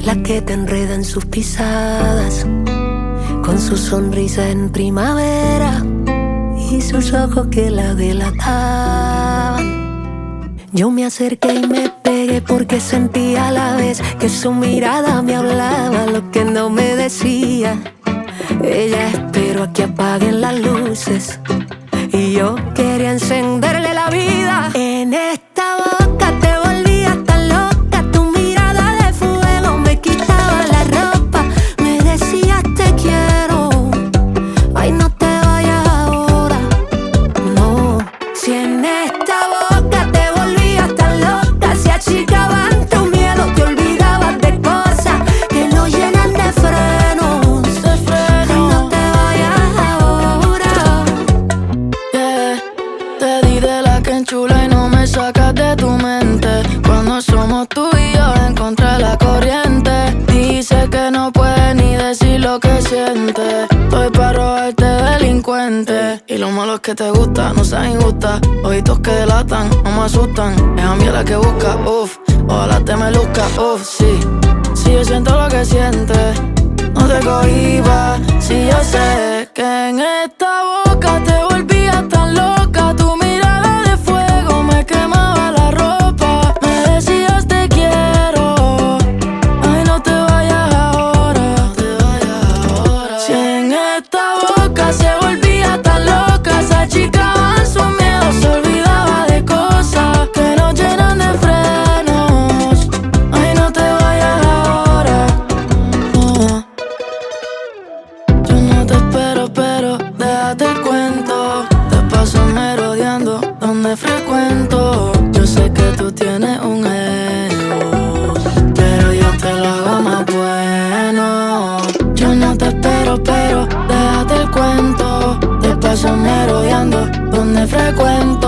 la que te enreda en sus pisadas, con su sonrisa en primavera y sus ojos que la delataban. Yo me acerqué y me pegué porque sentía a la vez que su mirada me hablaba lo que no me decía. Ella esperó a que apaguen las luces y yo quería encenderle la vida. En esta boca te volvías tan loca, tu mirada de fuego me quitaba la ropa. Me decías te quiero, ay no te vayas ahora, no. Si en esta boca te volvías tan loca, se achicaban tus miedos, te olvidabas de cosas que no llenan de frenos. Ay no te vayas ahora. Te di de la que enchula y no me sacas de tu mente. Cuando somos tú y yo encontré la corriente. Dice que no puedes ni decir lo que sientes. Estoy pa' robarte delincuente. Y lo malo es que te gusta, no seas injusta. Ojitos que delatan, no me asustan. Es a mí la que busca, uff. Ojalá te me luzca, uff, sí. Si yo siento lo que sientes, no te cohibas. Si yo sé que en esta boca te volvías tan loca, tu mirada de fuego me quemaba la ropa. Me decías te quiero, ay no te vayas ahora, no te vayas ahora. Si en esta boca se volvía tan loca, se achicaban sus miedos, se olvidaba de cosas que no llenan de frenos. Ay no te vayas ahora, no. Yo no te espero, pero déjate el cuento. Te paso merodeando donde frecuento. Yo sé que tú tienes un ego, pero yo te lo hago más bueno. Yo no te espero, pero déjate el cuento. Te paso merodeando donde frecuento.